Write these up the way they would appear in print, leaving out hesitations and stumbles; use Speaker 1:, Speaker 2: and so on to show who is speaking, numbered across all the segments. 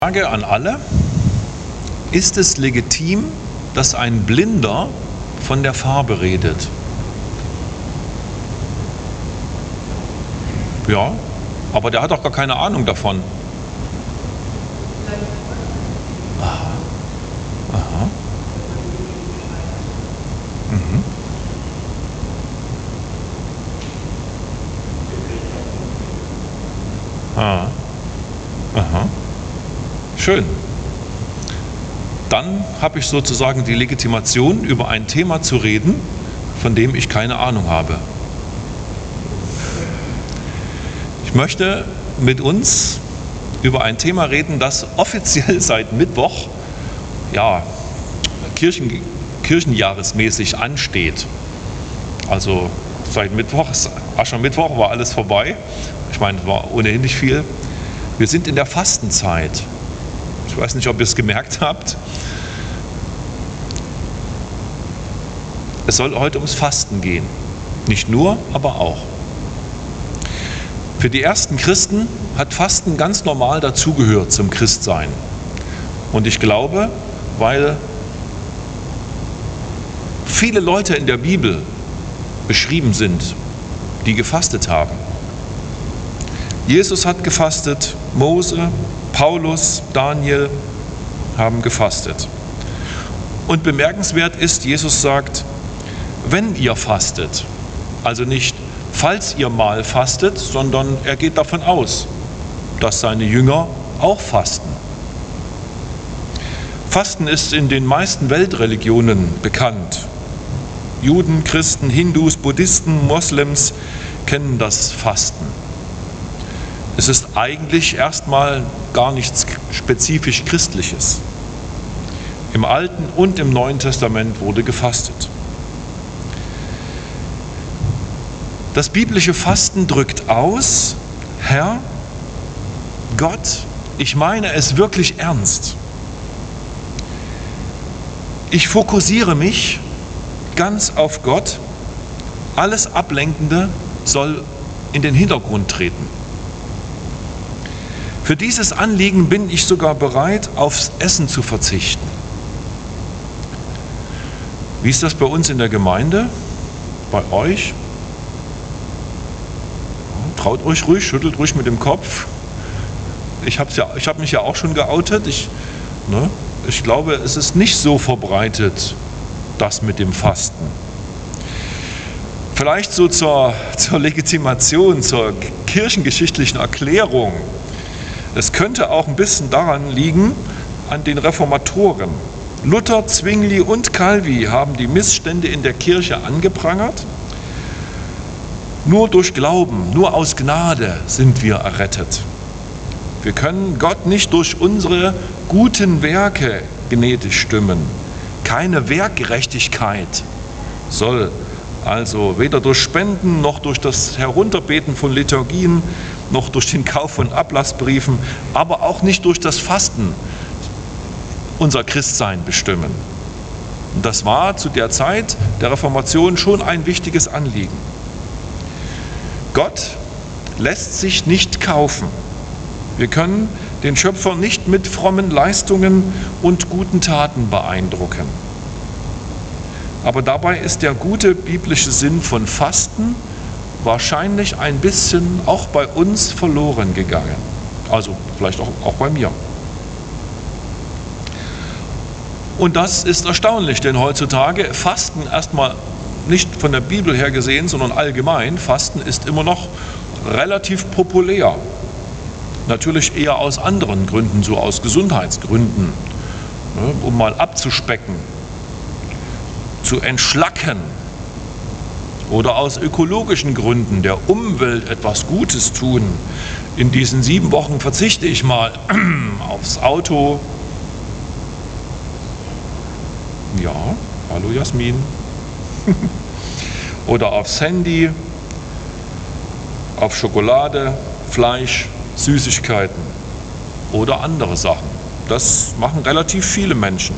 Speaker 1: Frage an alle: Ist es legitim, dass ein Blinder von der Farbe redet? Ja, aber der hat doch gar keine Ahnung davon. Aha. Aha. Mhm. Ah. Aha. Schön. Dann habe ich sozusagen die Legitimation, über ein Thema zu reden, von dem ich keine Ahnung habe. Ich möchte mit uns über ein Thema reden, das offiziell seit Mittwoch, ja, kirchenjahresmäßig ansteht. Also seit Mittwoch, Aschermittwoch, war alles vorbei. Ich meine, es war ohnehin nicht viel. Wir sind in der Fastenzeit. Ich weiß nicht, ob ihr es gemerkt habt. Es soll heute ums Fasten gehen. Nicht nur, aber auch. Für die ersten Christen hat Fasten ganz normal dazugehört zum Christsein. Und ich glaube, weil viele Leute in der Bibel beschrieben sind, die gefastet haben. Jesus hat gefastet, Mose, Paulus, Daniel haben gefastet. Und bemerkenswert ist, Jesus sagt, wenn ihr fastet, also nicht falls ihr mal fastet, sondern er geht davon aus, dass seine Jünger auch fasten. Fasten ist in den meisten Weltreligionen bekannt. Juden, Christen, Hindus, Buddhisten, Moslems kennen das Fasten. Es ist eigentlich erstmal gar nichts spezifisch Christliches. Im Alten und im Neuen Testament wurde gefastet. Das biblische Fasten drückt aus: Herr, Gott, ich meine es wirklich ernst. Ich fokussiere mich ganz auf Gott. Alles Ablenkende soll in den Hintergrund treten. Für dieses Anliegen bin ich sogar bereit, aufs Essen zu verzichten. Wie ist das bei uns in der Gemeinde? Bei euch? Traut euch ruhig, schüttelt ruhig mit dem Kopf. Ich habe mich ja auch schon geoutet. Ich glaube, es ist nicht so verbreitet, das mit dem Fasten. Vielleicht so zur Legitimation, zur kirchengeschichtlichen Erklärung. Es könnte auch ein bisschen daran liegen, an den Reformatoren. Luther, Zwingli und Calvi haben die Missstände in der Kirche angeprangert. Nur durch Glauben, nur aus Gnade sind wir errettet. Wir können Gott nicht durch unsere guten Werke gnädig stimmen. Keine Werkgerechtigkeit soll also weder durch Spenden noch durch das Herunterbeten von Liturgien noch durch den Kauf von Ablassbriefen, aber auch nicht durch das Fasten unser Christsein bestimmen. Und das war zu der Zeit der Reformation schon ein wichtiges Anliegen. Gott lässt sich nicht kaufen. Wir können den Schöpfer nicht mit frommen Leistungen und guten Taten beeindrucken. Aber dabei ist der gute biblische Sinn von Fasten wahrscheinlich ein bisschen auch bei uns verloren gegangen. Also vielleicht auch bei mir. Und das ist erstaunlich, denn heutzutage Fasten erstmal nicht von der Bibel her gesehen, sondern allgemein, Fasten ist immer noch relativ populär. Natürlich eher aus anderen Gründen, so aus Gesundheitsgründen, um mal abzuspecken, zu entschlacken oder aus ökologischen Gründen, der Umwelt etwas Gutes tun. In diesen 7 Wochen verzichte ich mal aufs Auto. Ja, hallo Jasmin. Oder aufs Handy, auf Schokolade, Fleisch, Süßigkeiten oder andere Sachen. Das machen relativ viele Menschen.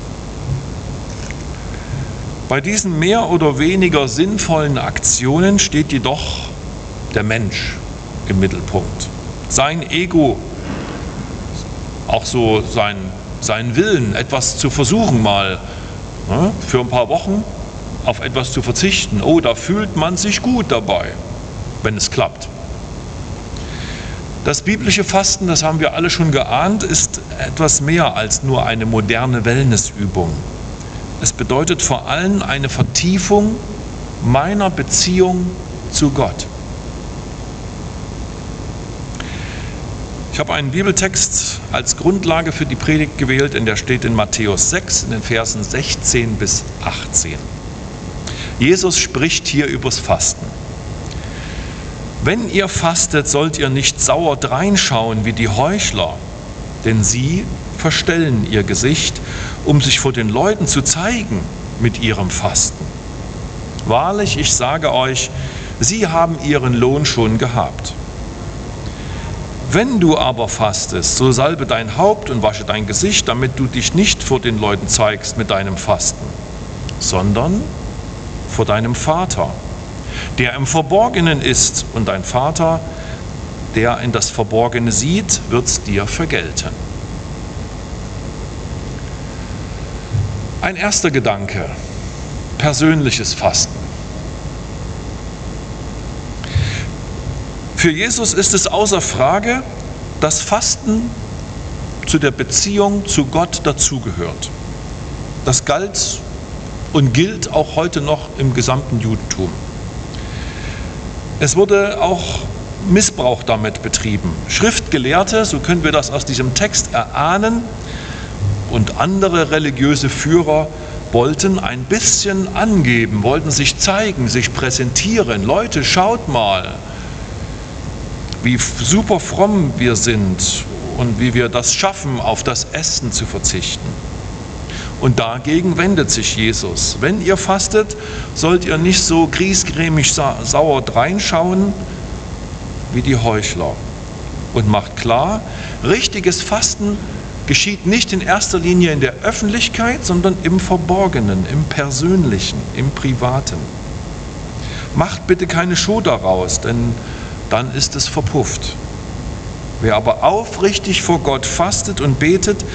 Speaker 1: Bei diesen mehr oder weniger sinnvollen Aktionen steht jedoch der Mensch im Mittelpunkt. Sein Ego auch so seinen Willen, etwas zu versuchen, mal für ein paar Wochen auf etwas zu verzichten. Oh, da fühlt man sich gut dabei, wenn es klappt. Das biblische Fasten, das haben wir alle schon geahnt, ist etwas mehr als nur eine moderne Wellnessübung. Es bedeutet vor allem eine Vertiefung meiner Beziehung zu Gott. Ich habe einen Bibeltext als Grundlage für die Predigt gewählt, und der steht in Matthäus 6, in den Versen 16 bis 18. Jesus spricht hier übers Fasten. Wenn ihr fastet, sollt ihr nicht sauer dreinschauen wie die Heuchler, denn sie verstellen ihr Gesicht, um sich vor den Leuten zu zeigen mit ihrem Fasten. Wahrlich, ich sage euch, sie haben ihren Lohn schon gehabt. Wenn du aber fastest, so salbe dein Haupt und wasche dein Gesicht, damit du dich nicht vor den Leuten zeigst mit deinem Fasten, sondern vor deinem Vater, der im Verborgenen ist, und dein Vater, der in das Verborgene sieht, wird's dir vergelten. Ein erster Gedanke: persönliches Fasten. Für Jesus ist es außer Frage, dass Fasten zu der Beziehung zu Gott dazugehört. Das galt und gilt auch heute noch im gesamten Judentum. Es wurde auch Missbrauch damit betrieben. Schriftgelehrte, so können wir das aus diesem Text erahnen, und andere religiöse Führer wollten ein bisschen angeben, wollten sich zeigen, sich präsentieren. Leute, schaut mal, wie super fromm wir sind und wie wir das schaffen, auf das Essen zu verzichten. Und dagegen wendet sich Jesus. Wenn ihr fastet, sollt ihr nicht so griesgrämig sauer dreinschauen wie die Heuchler. Und macht klar, richtiges Fasten geschieht nicht in erster Linie in der Öffentlichkeit, sondern im Verborgenen, im Persönlichen, im Privaten. Macht bitte keine Show daraus, denn dann ist es verpufft. Wer aber aufrichtig vor Gott fastet und betet,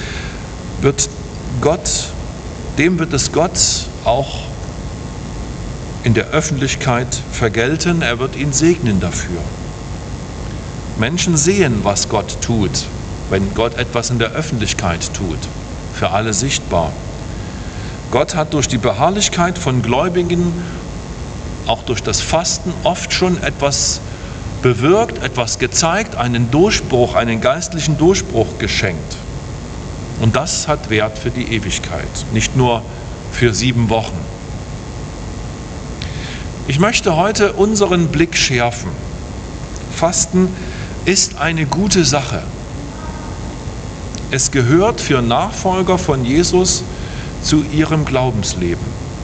Speaker 1: dem wird es Gott auch in der Öffentlichkeit vergelten. Er wird ihn segnen dafür. Menschen sehen, was Gott tut, wenn Gott etwas in der Öffentlichkeit tut, für alle sichtbar. Gott hat durch die Beharrlichkeit von Gläubigen, auch durch das Fasten, oft schon etwas bewirkt, etwas gezeigt, einen Durchbruch, einen geistlichen Durchbruch geschenkt. Und das hat Wert für die Ewigkeit, nicht nur für 7 Wochen. Ich möchte heute unseren Blick schärfen. Fasten ist eine gute Sache. Es gehört für Nachfolger von Jesus zu ihrem Glaubensleben.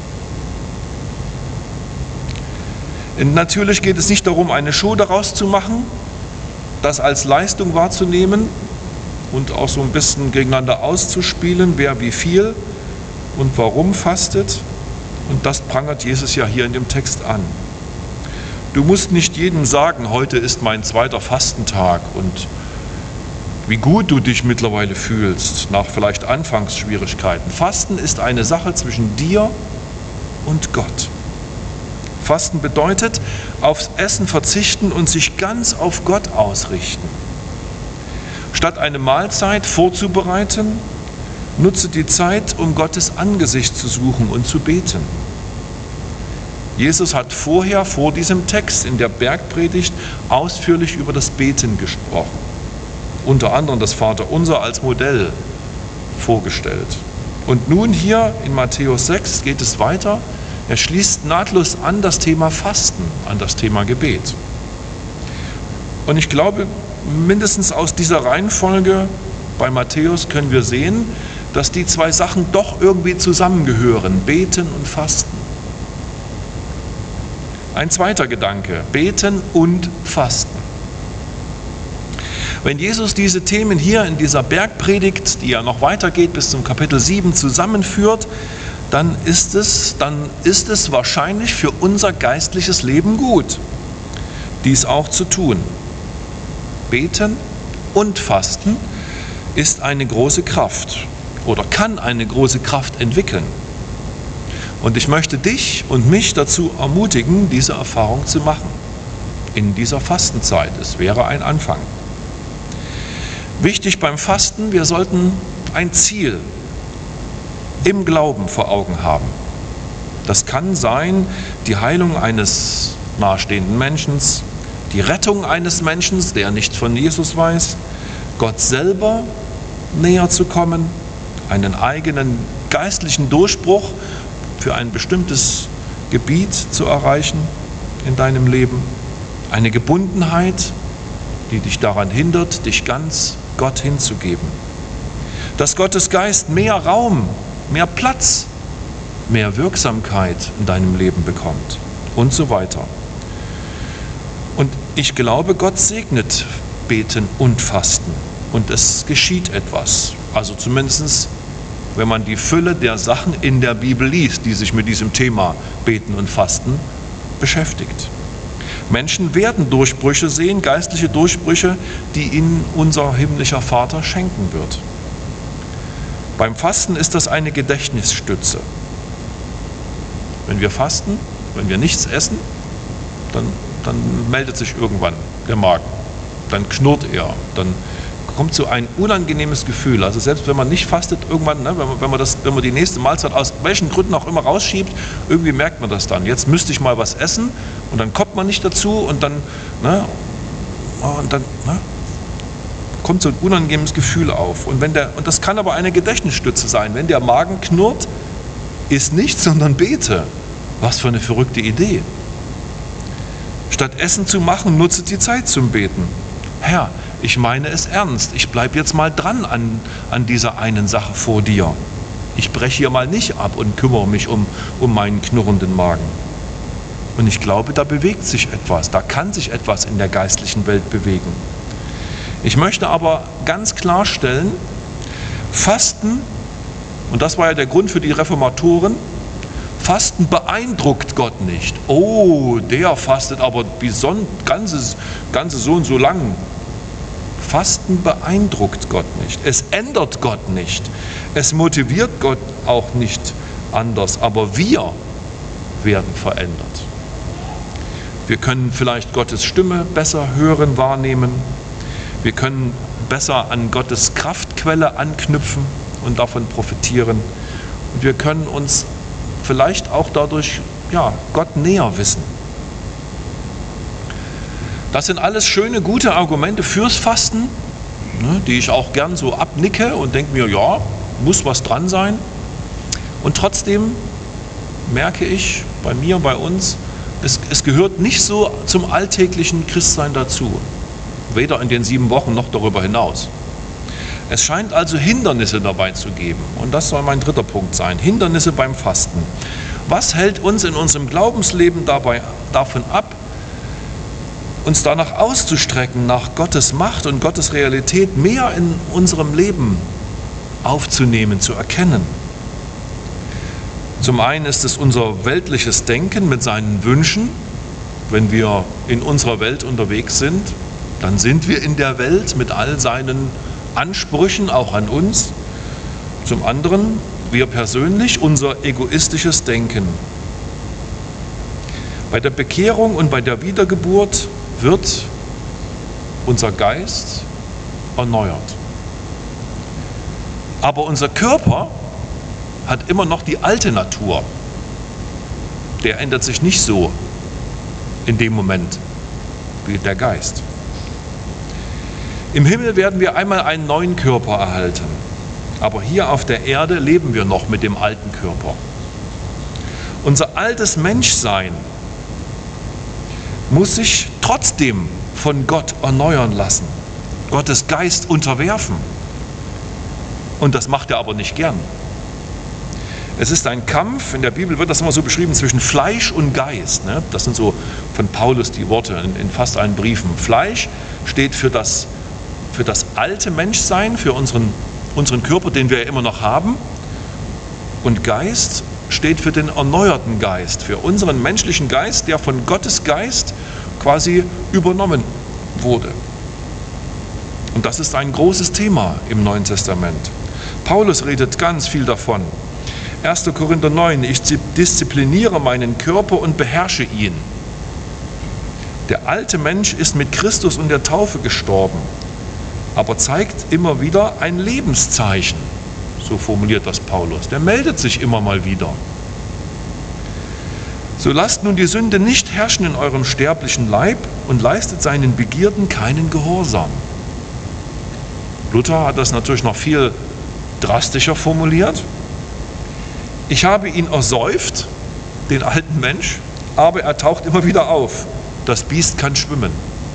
Speaker 1: Und natürlich geht es nicht darum, eine Show daraus zu machen, das als Leistung wahrzunehmen und auch so ein bisschen gegeneinander auszuspielen, wer wie viel und warum fastet. Und das prangert Jesus ja hier in dem Text an. Du musst nicht jedem sagen, heute ist mein 2. Fastentag und wie gut du dich mittlerweile fühlst, nach vielleicht Anfangsschwierigkeiten. Fasten ist eine Sache zwischen dir und Gott. Fasten bedeutet, aufs Essen verzichten und sich ganz auf Gott ausrichten. Statt eine Mahlzeit vorzubereiten, nutze die Zeit, um Gottes Angesicht zu suchen und zu beten. Jesus hat vorher, vor diesem Text in der Bergpredigt, ausführlich über das Beten gesprochen. Unter anderem das Vaterunser als Modell vorgestellt. Und nun hier in Matthäus 6 geht es weiter. Er schließt nahtlos an das Thema Fasten, an das Thema Gebet. Und ich glaube, mindestens aus dieser Reihenfolge bei Matthäus können wir sehen, dass die 2 Sachen doch irgendwie zusammengehören, Beten und Fasten. Ein zweiter Gedanke, Beten und Fasten. Wenn Jesus diese Themen hier in dieser Bergpredigt, die ja noch weitergeht bis zum Kapitel 7, zusammenführt, dann ist es wahrscheinlich für unser geistliches Leben gut, dies auch zu tun. Beten und Fasten ist eine große Kraft oder kann eine große Kraft entwickeln. Und ich möchte dich und mich dazu ermutigen, diese Erfahrung zu machen. In dieser Fastenzeit. Es wäre ein Anfang. Wichtig beim Fasten, wir sollten ein Ziel im Glauben vor Augen haben. Das kann sein, die Heilung eines nahestehenden Menschen, die Rettung eines Menschen, der nichts von Jesus weiß, Gott selber näher zu kommen, einen eigenen geistlichen Durchbruch für ein bestimmtes Gebiet zu erreichen in deinem Leben, eine Gebundenheit, die dich daran hindert, dich ganz Gott hinzugeben. Dass Gottes Geist mehr Raum, mehr Platz, mehr Wirksamkeit in deinem Leben bekommt und so weiter. Und ich glaube, Gott segnet Beten und Fasten und es geschieht etwas. Also zumindest, wenn man die Fülle der Sachen in der Bibel liest, die sich mit diesem Thema Beten und Fasten beschäftigt. Menschen werden Durchbrüche sehen, geistliche Durchbrüche, die ihnen unser himmlischer Vater schenken wird. Beim Fasten ist das eine Gedächtnisstütze. Wenn wir fasten, wenn wir nichts essen, dann meldet sich irgendwann der Magen. Dann knurrt er, dann kommt so ein unangenehmes Gefühl. Also selbst wenn man nicht fastet, irgendwann, ne, wenn man die nächste Mahlzeit aus welchen Gründen auch immer rausschiebt, irgendwie merkt man das dann. Jetzt müsste ich mal was essen und dann kommt man nicht dazu und dann kommt so ein unangenehmes Gefühl auf. Und das kann aber eine Gedächtnisstütze sein. Wenn der Magen knurrt, iss nichts, sondern bete. Was für eine verrückte Idee. Statt Essen zu machen, nutze die Zeit zum Beten. Herr, ich meine es ernst. Ich bleibe jetzt mal dran an dieser einen Sache vor dir. Ich breche hier mal nicht ab und kümmere mich um meinen knurrenden Magen. Und ich glaube, da bewegt sich etwas. Da kann sich etwas in der geistlichen Welt bewegen. Ich möchte aber ganz klarstellen, Fasten, und das war ja der Grund für die Reformatoren, Fasten beeindruckt Gott nicht. Oh, der fastet aber ganze so und so lang. Fasten beeindruckt Gott nicht. Es ändert Gott nicht. Es motiviert Gott auch nicht anders. Aber wir werden verändert. Wir können vielleicht Gottes Stimme besser hören, wahrnehmen. Wir können besser an Gottes Kraftquelle anknüpfen und davon profitieren. Und wir können uns vielleicht auch dadurch Gott näher wissen. Das sind alles schöne, gute Argumente fürs Fasten, die ich auch gern so abnicke und denke mir, ja, muss was dran sein. Und trotzdem merke ich bei mir, bei uns, es gehört nicht so zum alltäglichen Christsein dazu. Weder in den 7 Wochen noch darüber hinaus. Es scheint also Hindernisse dabei zu geben. Und das soll mein 3. Punkt sein. Hindernisse beim Fasten. Was hält uns in unserem Glaubensleben davon ab, uns danach auszustrecken, nach Gottes Macht und Gottes Realität mehr in unserem Leben aufzunehmen, zu erkennen? Zum einen ist es unser weltliches Denken mit seinen Wünschen. Wenn wir in unserer Welt unterwegs sind, dann sind wir in der Welt mit all seinen Ansprüchen auch an uns. Zum anderen, wir persönlich, unser egoistisches Denken. Bei der Bekehrung und bei der Wiedergeburt wird unser Geist erneuert. Aber unser Körper hat immer noch die alte Natur. Der ändert sich nicht so in dem Moment wie der Geist. Im Himmel werden wir einmal einen neuen Körper erhalten. Aber hier auf der Erde leben wir noch mit dem alten Körper. Unser altes Menschsein muss sich trotzdem von Gott erneuern lassen, Gottes Geist unterwerfen. Und das macht er aber nicht gern. Es ist ein Kampf, in der Bibel wird das immer so beschrieben, zwischen Fleisch und Geist. Das sind so von Paulus die Worte in fast allen Briefen. Fleisch steht für das alte Menschsein, für unseren Körper, den wir ja immer noch haben. Und Geist steht für den erneuerten Geist, für unseren menschlichen Geist, der von Gottes Geist quasi übernommen wurde. Und das ist ein großes Thema im Neuen Testament. Paulus redet ganz viel davon. 1. Korinther 9, ich diszipliniere meinen Körper und beherrsche ihn. Der alte Mensch ist mit Christus und der Taufe gestorben, aber zeigt immer wieder ein Lebenszeichen. So formuliert das Paulus. Der meldet sich immer mal wieder. So lasst nun die Sünde nicht herrschen in eurem sterblichen Leib und leistet seinen Begierden keinen Gehorsam. Luther hat das natürlich noch viel drastischer formuliert. Ich habe ihn ersäuft, den alten Mensch, aber er taucht immer wieder auf. Das Biest kann schwimmen.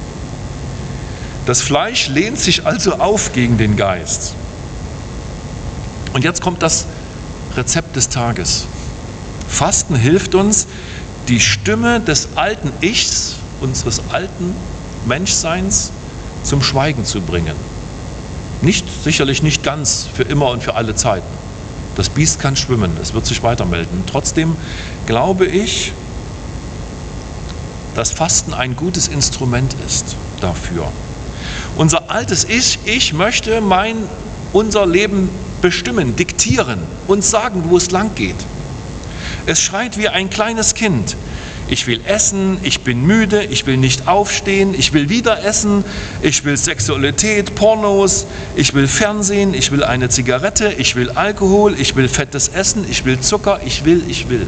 Speaker 1: Das Fleisch lehnt sich also auf gegen den Geist. Und jetzt kommt das Rezept des Tages. Fasten hilft uns, die Stimme des alten Ichs, unseres alten Menschseins, zum Schweigen zu bringen. Sicherlich nicht ganz für immer und für alle Zeiten. Das Biest kann schwimmen, es wird sich weitermelden. Trotzdem glaube ich, dass Fasten ein gutes Instrument ist dafür. Unser altes Ich möchte unser Leben bestimmen, diktieren, uns sagen, wo es lang geht. Es schreit wie ein kleines Kind. Ich will essen, ich bin müde, ich will nicht aufstehen, ich will wieder essen, ich will Sexualität, Pornos, ich will Fernsehen, ich will eine Zigarette, ich will Alkohol, ich will fettes Essen, ich will Zucker, ich will.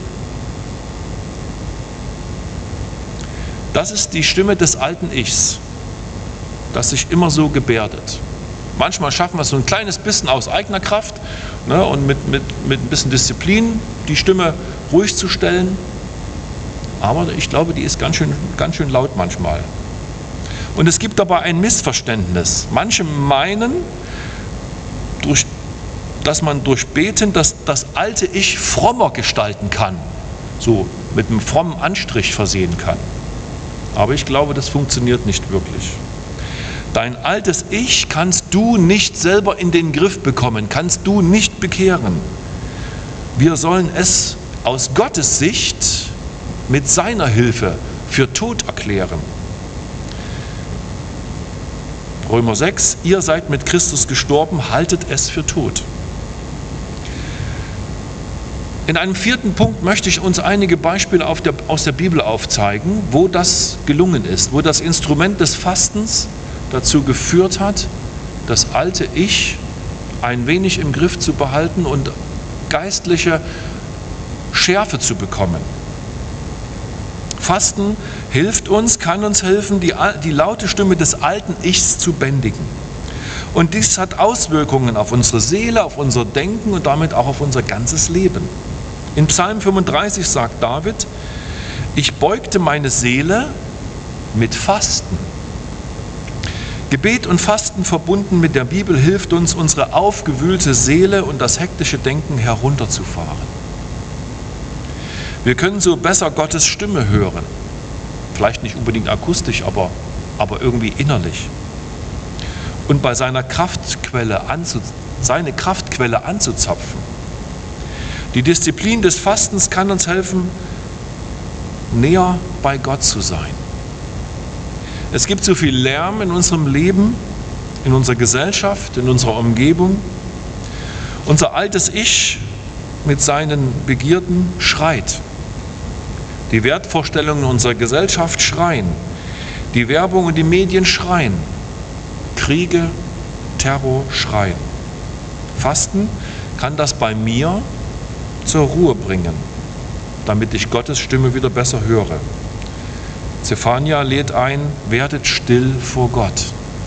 Speaker 1: Das ist die Stimme des alten Ichs, das sich immer so gebärdet. Manchmal schaffen wir es so ein kleines bisschen aus eigener Kraft, ne, und mit ein bisschen Disziplin die Stimme ruhig zu stellen. Aber ich glaube, die ist ganz schön laut manchmal. Und es gibt dabei ein Missverständnis. Manche meinen, dass man durch Beten das alte Ich frommer gestalten kann, so mit einem frommen Anstrich versehen kann. Aber ich glaube, das funktioniert nicht wirklich. Dein altes Ich kannst du nicht selber in den Griff bekommen, kannst du nicht bekehren. Wir sollen es aus Gottes Sicht mit seiner Hilfe für tot erklären. Römer 6, ihr seid mit Christus gestorben, haltet es für tot. In einem vierten Punkt möchte ich uns einige Beispiele aus der Bibel aufzeigen, wo das gelungen ist, wo das Instrument des Fastens dazu geführt hat, das alte Ich ein wenig im Griff zu behalten und geistliche Schärfe zu bekommen. Fasten hilft uns, kann uns helfen, die laute Stimme des alten Ichs zu bändigen. Und dies hat Auswirkungen auf unsere Seele, auf unser Denken und damit auch auf unser ganzes Leben. In Psalm 35 sagt David, ich beugte meine Seele mit Fasten. Gebet und Fasten verbunden mit der Bibel hilft uns, unsere aufgewühlte Seele und das hektische Denken herunterzufahren. Wir können so besser Gottes Stimme hören. Vielleicht nicht unbedingt akustisch, aber irgendwie innerlich. Und bei seine Kraftquelle anzuzapfen. Die Disziplin des Fastens kann uns helfen, näher bei Gott zu sein. Es gibt so viel Lärm in unserem Leben, in unserer Gesellschaft, in unserer Umgebung. Unser altes Ich mit seinen Begierden schreit. Die Wertvorstellungen unserer Gesellschaft schreien. Die Werbung und die Medien schreien. Kriege, Terror schreien. Fasten kann das bei mir zur Ruhe bringen, damit ich Gottes Stimme wieder besser höre. Zephania lädt ein, werdet still vor Gott.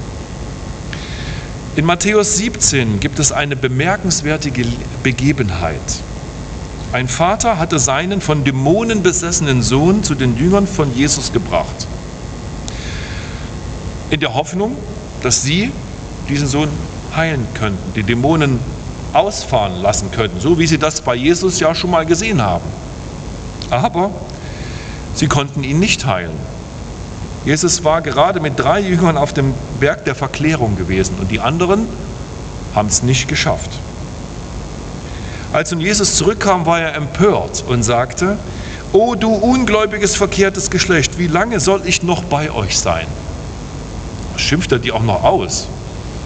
Speaker 1: In Matthäus 17 gibt es eine bemerkenswerte Begebenheit. Ein Vater hatte seinen von Dämonen besessenen Sohn zu den Jüngern von Jesus gebracht. In der Hoffnung, dass sie diesen Sohn heilen könnten, die Dämonen ausfahren lassen könnten, so wie sie das bei Jesus ja schon mal gesehen haben. Aber sie konnten ihn nicht heilen. Jesus war gerade mit 3 Jüngern auf dem Berg der Verklärung gewesen und die anderen haben es nicht geschafft. Als nun Jesus zurückkam, war er empört und sagte, O du ungläubiges, verkehrtes Geschlecht, wie lange soll ich noch bei euch sein? Da schimpft er die auch noch aus.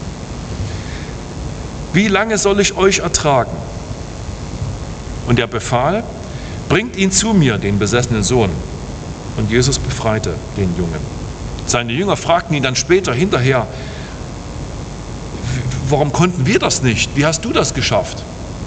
Speaker 1: Wie lange soll ich euch ertragen? Und er befahl, bringt ihn zu mir, den besessenen Sohn. Und Jesus befreite den Jungen. Seine Jünger fragten ihn dann später hinterher, warum konnten wir das nicht? Wie hast du das geschafft?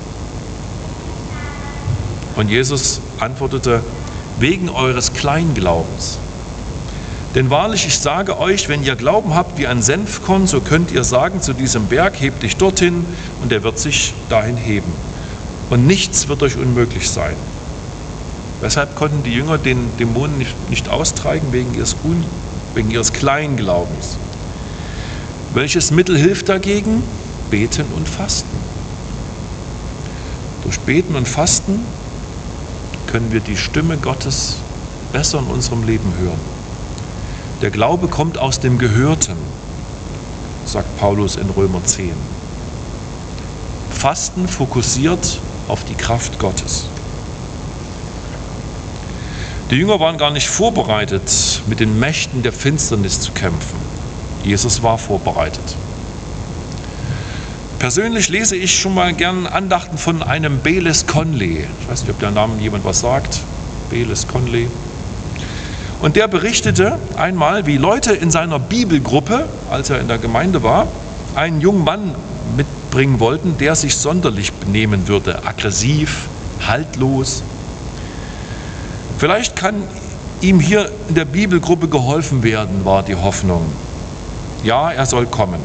Speaker 1: Und Jesus antwortete, wegen eures Kleinglaubens. Denn wahrlich, ich sage euch, wenn ihr Glauben habt wie ein Senfkorn, so könnt ihr sagen zu diesem Berg, heb dich dorthin, und er wird sich dahin heben. Und nichts wird euch unmöglich sein. Weshalb konnten die Jünger den Dämonen nicht austreiben? Wegen ihres Kleinglaubens. Welches Mittel hilft dagegen? Beten und Fasten. Durch Beten und Fasten können wir die Stimme Gottes besser in unserem Leben hören. Der Glaube kommt aus dem Gehörten, sagt Paulus in Römer 10. Fasten fokussiert auf die Kraft Gottes. Die Jünger waren gar nicht vorbereitet, mit den Mächten der Finsternis zu kämpfen. Jesus war vorbereitet. Persönlich lese ich schon mal gern Andachten von einem Baylis Conley. Ich weiß nicht, ob der Name jemand was sagt. Baylis Conley. Und der berichtete einmal, wie Leute in seiner Bibelgruppe, als er in der Gemeinde war, einen jungen Mann mitbringen wollten, der sich sonderlich benehmen würde, aggressiv, haltlos. Vielleicht kann ihm hier in der Bibelgruppe geholfen werden, war die Hoffnung. Ja, er soll kommen.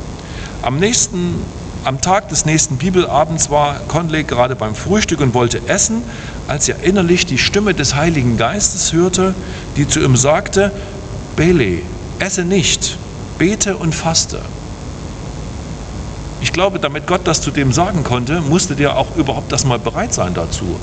Speaker 1: Am Tag des nächsten Bibelabends war Conley gerade beim Frühstück und wollte essen, als er innerlich die Stimme des Heiligen Geistes hörte, die zu ihm sagte, Bailey, esse nicht, bete und faste. Ich glaube, damit Gott das zu dem sagen konnte, musste der auch überhaupt erstmal bereit sein dazu.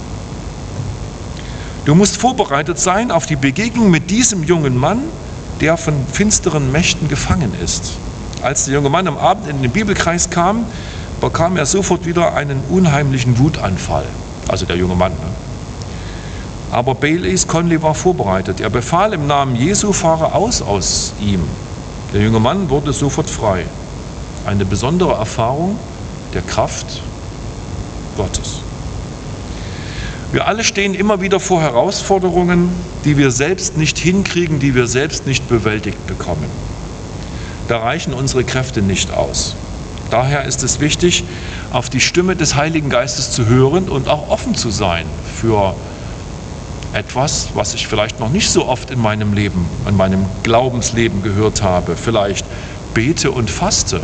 Speaker 1: Du musst vorbereitet sein auf die Begegnung mit diesem jungen Mann, der von finsteren Mächten gefangen ist. Als der junge Mann am Abend in den Bibelkreis kam, bekam er sofort wieder einen unheimlichen Wutanfall. Also der junge Mann. Aber Baylis Conley war vorbereitet. Er befahl im Namen Jesu, fahre aus ihm. Der junge Mann wurde sofort frei. Eine besondere Erfahrung der Kraft Gottes. Wir alle stehen immer wieder vor Herausforderungen, die wir selbst nicht hinkriegen, die wir selbst nicht bewältigt bekommen. Da reichen unsere Kräfte nicht aus. Daher ist es wichtig, auf die Stimme des Heiligen Geistes zu hören und auch offen zu sein für etwas, was ich vielleicht noch nicht so oft in meinem Leben, in meinem Glaubensleben gehört habe. Vielleicht bete und faste.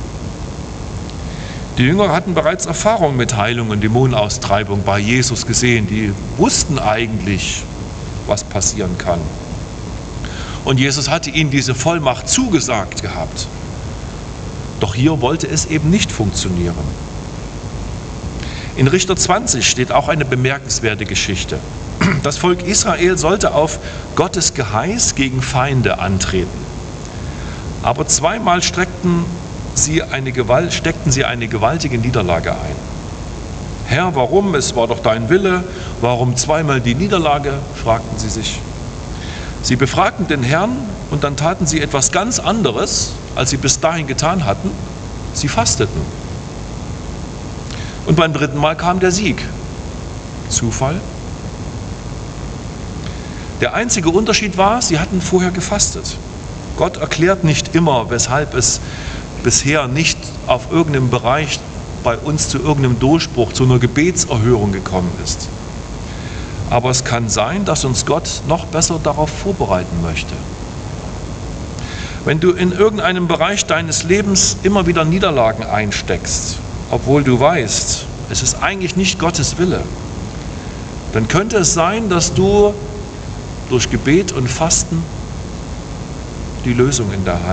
Speaker 1: Die Jünger hatten bereits Erfahrung mit Heilung und Dämonenaustreibung bei Jesus gesehen. Die wussten eigentlich, was passieren kann. Und Jesus hatte ihnen diese Vollmacht zugesagt gehabt. Doch hier wollte es eben nicht funktionieren. In Richter 20 steht auch eine bemerkenswerte Geschichte. Das Volk Israel sollte auf Gottes Geheiß gegen Feinde antreten. Aber zweimal steckten sie eine gewaltige Niederlage ein. Herr, warum? Es war doch dein Wille. Warum zweimal die Niederlage? Fragten sie sich. Sie befragten den Herrn und dann taten sie etwas ganz anderes, als sie bis dahin getan hatten. Sie fasteten. Und beim dritten Mal kam der Sieg. Zufall? Der einzige Unterschied war, sie hatten vorher gefastet. Gott erklärt nicht immer, weshalb es bisher nicht auf irgendeinem Bereich bei uns zu irgendeinem Durchbruch, zu einer Gebetserhörung gekommen ist. Aber es kann sein, dass uns Gott noch besser darauf vorbereiten möchte. Wenn du in irgendeinem Bereich deines Lebens immer wieder Niederlagen einsteckst, obwohl du weißt, es ist eigentlich nicht Gottes Wille, dann könnte es sein, dass du durch Gebet und Fasten die Lösung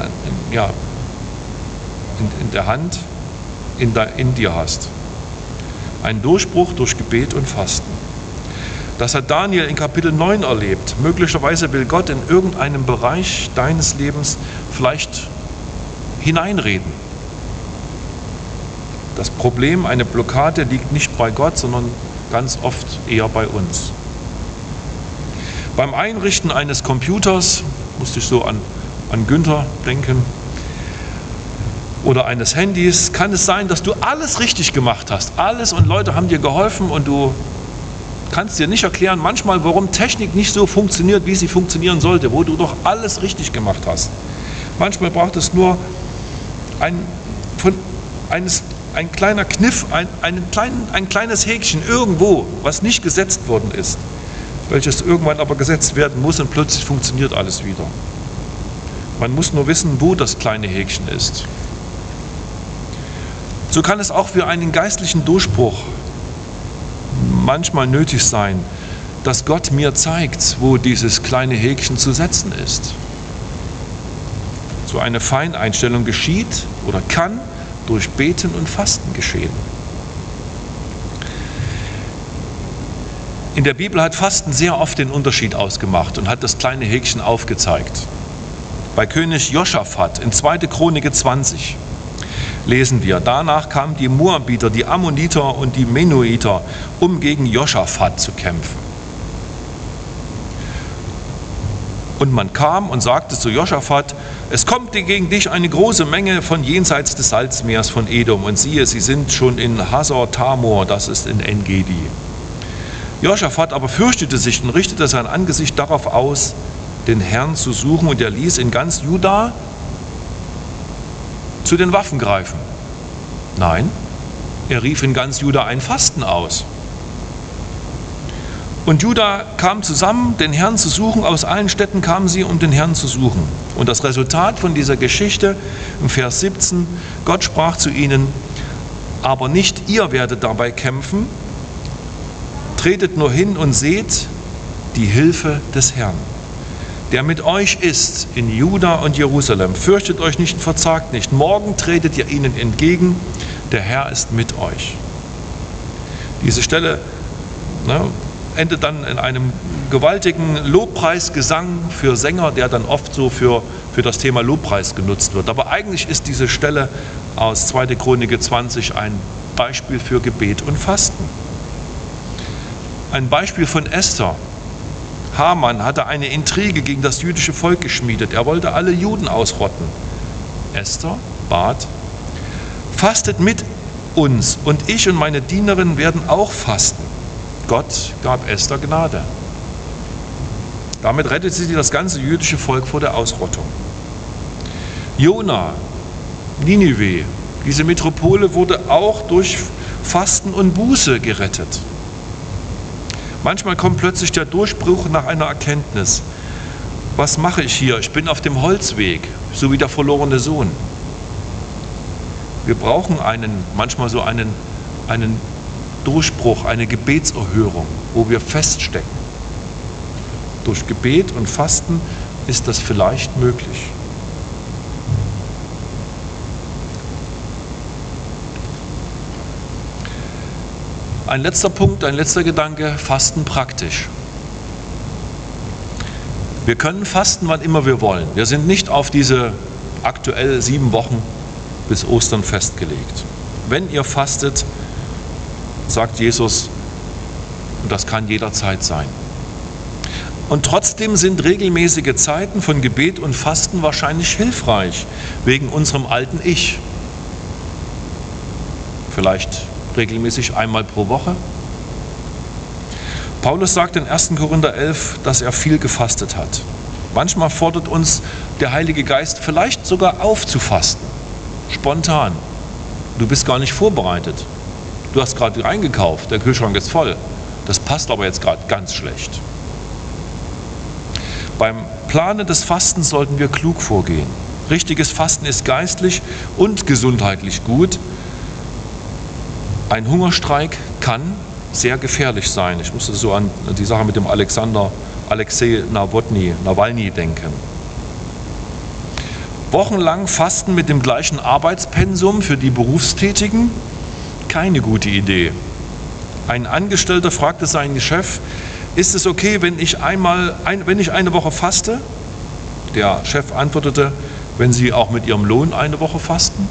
Speaker 1: in dir hast. Ein Durchbruch durch Gebet und Fasten. Das hat Daniel in Kapitel 9 erlebt. Möglicherweise will Gott in irgendeinem Bereich deines Lebens vielleicht hineinreden. Das Problem, eine Blockade, liegt nicht bei Gott, sondern ganz oft eher bei uns. Beim Einrichten eines Computers, musste ich so an Günther denken, oder eines Handys, kann es sein, dass du alles richtig gemacht hast. Alles, und Leute haben dir geholfen und du kannst dir nicht erklären, manchmal, warum Technik nicht so funktioniert, wie sie funktionieren sollte, wo du doch alles richtig gemacht hast. Manchmal braucht es nur ein kleiner Kniff, ein kleines Häkchen irgendwo, was nicht gesetzt worden ist, welches irgendwann aber gesetzt werden muss, und plötzlich funktioniert alles wieder. Man muss nur wissen, wo das kleine Häkchen ist. So kann es auch für einen geistlichen Durchbruch manchmal nötig sein, dass Gott mir zeigt, wo dieses kleine Häkchen zu setzen ist. So eine Feineinstellung geschieht oder kann durch Beten und Fasten geschehen. In der Bibel hat Fasten sehr oft den Unterschied ausgemacht und hat das kleine Häkchen aufgezeigt. Bei König Josaphat in 2. Chronik 20 lesen wir: Danach kamen die Moabiter, die Ammoniter und die Menuiter, um gegen Josaphat zu kämpfen. Und man kam und sagte zu Josaphat: Es kommt gegen dich eine große Menge von jenseits des Salzmeers von Edom, und siehe, sie sind schon in Hasor Tamor, das ist in En-Gedi. Josaphat aber fürchtete sich und richtete sein Angesicht darauf aus, den Herrn zu suchen, und er ließ in ganz Juda zu den Waffen greifen. Nein, er rief in ganz Juda ein Fasten aus. Und Juda kam zusammen, den Herrn zu suchen. Aus allen Städten kamen sie, um den Herrn zu suchen. Und das Resultat von dieser Geschichte im Vers 17: Gott sprach zu ihnen: Aber nicht ihr werdet dabei kämpfen, tretet nur hin und seht die Hilfe des Herrn, der mit euch ist in Juda und Jerusalem. Fürchtet euch nicht und verzagt nicht. Morgen tretet ihr ihnen entgegen. Der Herr ist mit euch. Diese Stelle endet dann in einem gewaltigen Lobpreisgesang für Sänger, der dann oft so für das Thema Lobpreis genutzt wird. Aber eigentlich ist diese Stelle aus 2. Chronik 20 ein Beispiel für Gebet und Fasten. Ein Beispiel von Esther. Haman hatte eine Intrige gegen das jüdische Volk geschmiedet. Er wollte alle Juden ausrotten. Esther bat: Fastet mit uns, und ich und meine Dienerin werden auch fasten. Gott gab Esther Gnade. Damit rettete sie das ganze jüdische Volk vor der Ausrottung. Jona, Ninive, diese Metropole wurde auch durch Fasten und Buße gerettet. Manchmal kommt plötzlich der Durchbruch nach einer Erkenntnis. Was mache ich hier? Ich bin auf dem Holzweg, so wie der verlorene Sohn. Wir brauchen manchmal so einen Durchbruch, eine Gebetserhörung, wo wir feststecken. Durch Gebet und Fasten ist das vielleicht möglich. Ein letzter Punkt, ein letzter Gedanke: Fasten praktisch. Wir können fasten, wann immer wir wollen. Wir sind nicht auf diese aktuell 7 Wochen bis Ostern festgelegt. Wenn ihr fastet, sagt Jesus, und das kann jederzeit sein. Und trotzdem sind regelmäßige Zeiten von Gebet und Fasten wahrscheinlich hilfreich, wegen unserem alten Ich. Vielleicht regelmäßig einmal pro Woche. Paulus sagt in 1. Korinther 11, dass er viel gefastet hat. Manchmal fordert uns der Heilige Geist vielleicht sogar auf zu fasten. Spontan. Du bist gar nicht vorbereitet. Du hast gerade eingekauft, der Kühlschrank ist voll. Das passt aber jetzt gerade ganz schlecht. Beim Planen des Fastens sollten wir klug vorgehen. Richtiges Fasten ist geistlich und gesundheitlich gut. Ein Hungerstreik kann sehr gefährlich sein. Ich musste so an die Sache mit dem Alexei Nawalny denken. Wochenlang Fasten mit dem gleichen Arbeitspensum für die Berufstätigen? Keine gute Idee. Ein Angestellter fragte seinen Chef: Ist es okay, wenn ich eine Woche faste? Der Chef antwortete: Wenn Sie auch mit Ihrem Lohn eine Woche fasten?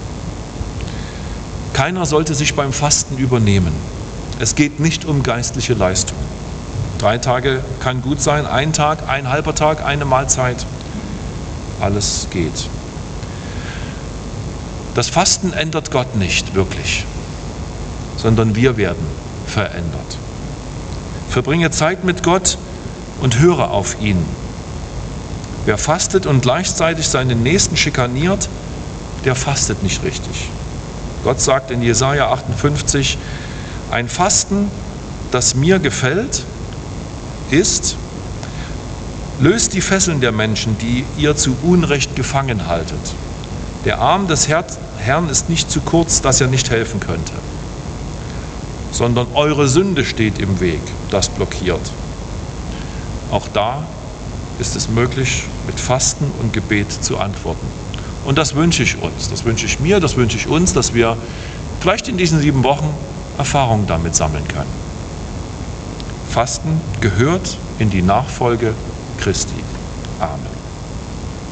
Speaker 1: Keiner sollte sich beim Fasten übernehmen. Es geht nicht um geistliche Leistung. 3 Tage kann gut sein, 1 Tag, ein halber Tag, eine Mahlzeit. Alles geht. Das Fasten ändert Gott nicht wirklich, sondern wir werden verändert. Verbringe Zeit mit Gott und höre auf ihn. Wer fastet und gleichzeitig seinen Nächsten schikaniert, der fastet nicht richtig. Gott sagt in Jesaja 58, ein Fasten, das mir gefällt, ist, löst die Fesseln der Menschen, die ihr zu Unrecht gefangen haltet. Der Arm des Herrn ist nicht zu kurz, dass er nicht helfen könnte, sondern eure Sünde steht im Weg, das blockiert. Auch da ist es möglich, mit Fasten und Gebet zu antworten. Und das wünsche ich uns, das wünsche ich mir, das wünsche ich uns, dass wir vielleicht in diesen 7 Wochen Erfahrungen damit sammeln können. Fasten gehört in die Nachfolge Christi. Amen.